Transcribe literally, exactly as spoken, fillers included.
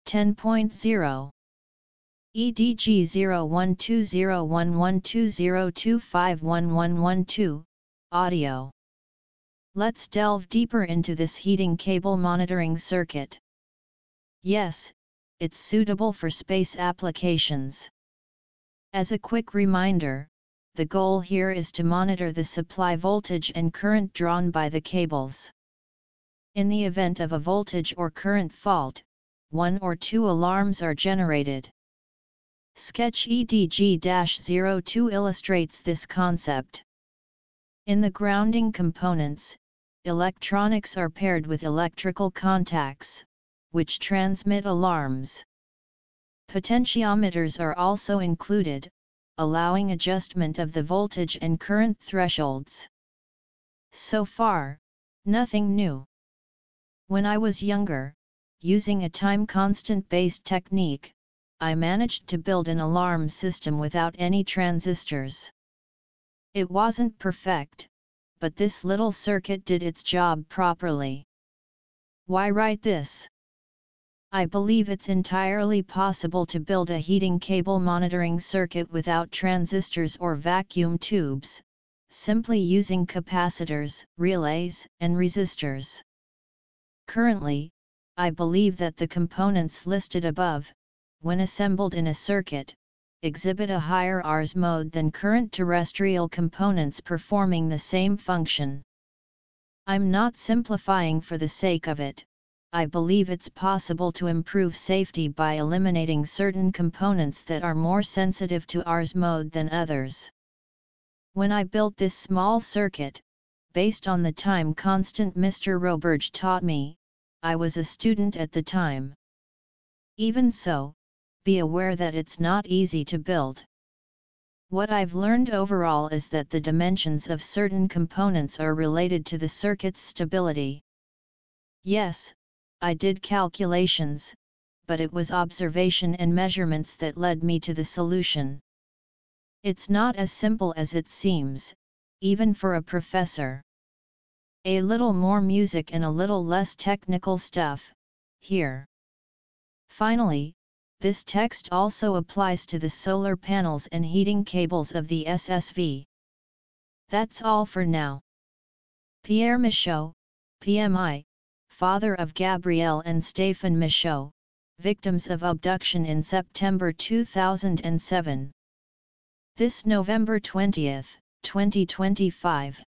ten point zero. E D G zero one two zero one one two zero two five one one one two, audio. Let's delve deeper into this heating cable monitoring circuit. Yes, it's suitable for space applications. As a quick reminder, the goal here is to monitor the supply voltage and current drawn by the cables. In the event of a voltage or current fault, one or two alarms are generated. Sketch E D G zero two illustrates this concept. In the grounding components, electronics are paired with electrical contacts, which transmit alarms. Potentiometers are also included, allowing adjustment of the voltage and current thresholds. So far, nothing new. When I was younger, using a time constant-based technique, I managed to build an alarm system without any transistors. It wasn't perfect, but this little circuit did its job properly. Why write this? I believe it's entirely possible to build a heating cable monitoring circuit without transistors or vacuum tubes, simply using capacitors, relays, and resistors. Currently, I believe that the components listed above, when assembled in a circuit, exhibit a higher R S mode than current terrestrial components performing the same function. I'm not simplifying for the sake of it. I believe it's possible to improve safety by eliminating certain components that are more sensitive to R S mode than others. When I built this small circuit, based on the time constant Mister Roberge taught me, I was a student at the time. Even so, be aware that it's not easy to build. What I've learned overall is that the dimensions of certain components are related to the circuit's stability. Yes, I did calculations, but it was observation and measurements that led me to the solution. It's not as simple as it seems, even for a professor. A little more music and a little less technical stuff, here. Finally, this text also applies to the solar panels and heating cables of the S S V. That's all for now. Pierre Michaud, P M I, father of Gabrielle and Stéphane Michaud, victims of abduction in September two thousand seven. This November twentieth, twenty twenty-five.